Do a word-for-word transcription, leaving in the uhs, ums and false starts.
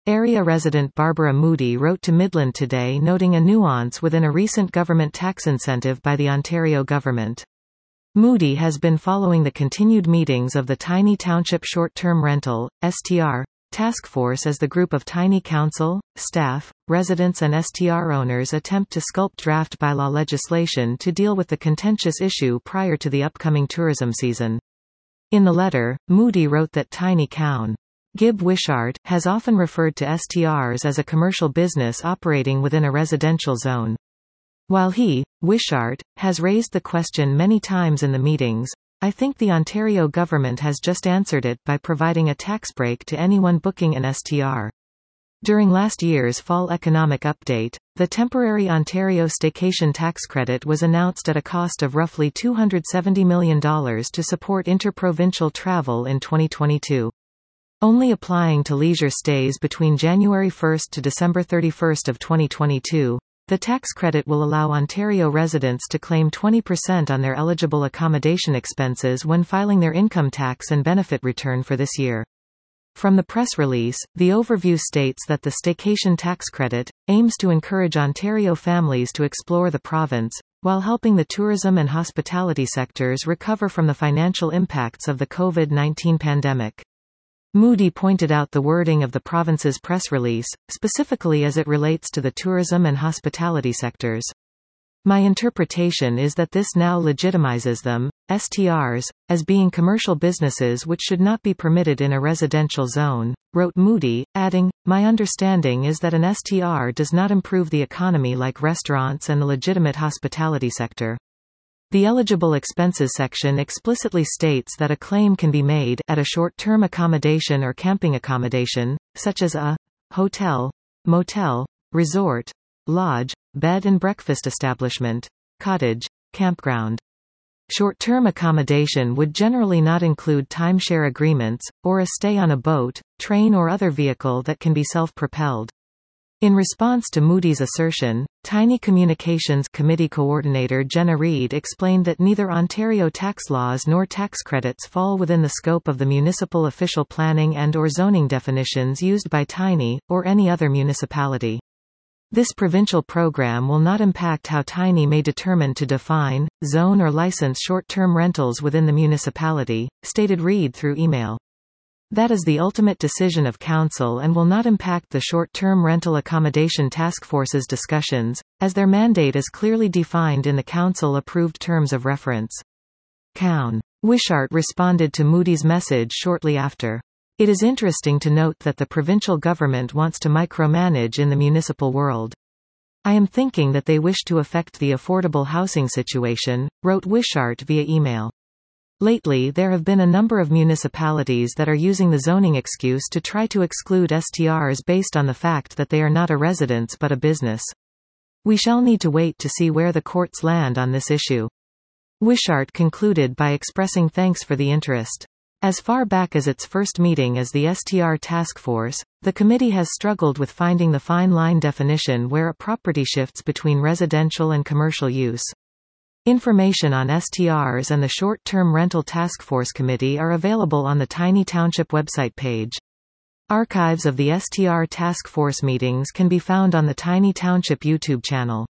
Area resident Barbara Moody wrote to Midland Today noting a nuance within a recent government tax incentive by the Ontario government. Moody has been following the continued meetings of the Tiny Township Short-Term Rental, S T R, Task Force as the group of Tiny council, staff, residents and S T R owners attempt to sculpt draft bylaw legislation to deal with the contentious issue prior to the upcoming tourism season. In the letter, Moody wrote that Tiny Coun. Gib Wishart has often referred to S T Rs as a commercial business operating within a residential zone. While he, Wishart, has raised the question many times in the meetings, I think the Ontario government has just answered it by providing a tax break to anyone booking an S T R. During last year's fall economic update, the temporary Ontario staycation tax credit was announced at a cost of roughly two hundred seventy million dollars to support interprovincial travel in twenty twenty-two. Only applying to leisure stays between January first to December thirty-first of twenty twenty-two, the tax credit will allow Ontario residents to claim twenty percent on their eligible accommodation expenses when filing their income tax and benefit return for this year. From the press release, the overview states that the staycation tax credit aims to encourage Ontario families to explore the province, while helping the tourism and hospitality sectors recover from the financial impacts of the COVID nineteen pandemic. Moody pointed out the wording of the province's press release, specifically as it relates to the tourism and hospitality sectors. My interpretation is that this now legitimizes them, S T Rs, as being commercial businesses which should not be permitted in a residential zone, wrote Moody, adding, my understanding is that an S T R does not improve the economy like restaurants and the legitimate hospitality sector. The eligible expenses section explicitly states that a claim can be made at a short-term accommodation or camping accommodation, such as a hotel, motel, resort, lodge, bed and breakfast establishment, cottage, campground. Short-term accommodation would generally not include timeshare agreements, or a stay on a boat, train or other vehicle that can be self-propelled. In response to Moody's assertion, Tiny Communications Committee Coordinator Jenna Reid explained that neither Ontario tax laws nor tax credits fall within the scope of the municipal official planning and or zoning definitions used by Tiny, or any other municipality. This provincial program will not impact how Tiny may determine to define, zone or license short-term rentals within the municipality, stated Reid through email. That is the ultimate decision of Council and will not impact the short-term rental accommodation task force's discussions, as their mandate is clearly defined in the Council-approved terms of reference. Coun. Wishart responded to Moody's message shortly after. It is interesting to note that the provincial government wants to micromanage in the municipal world. I am thinking that they wish to affect the affordable housing situation, wrote Wishart via email. Lately there have been a number of municipalities that are using the zoning excuse to try to exclude S T Rs based on the fact that they are not a residence but a business. We shall need to wait to see where the courts land on this issue. Wishart concluded by expressing thanks for the interest. As far back as its first meeting as the S T R task force, the committee has struggled with finding the fine line definition where a property shifts between residential and commercial use. Information on S T Rs and the Short-Term Rental Task Force Committee are available on the Tiny Township website page. Archives of the S T R Task Force meetings can be found on the Tiny Township YouTube channel.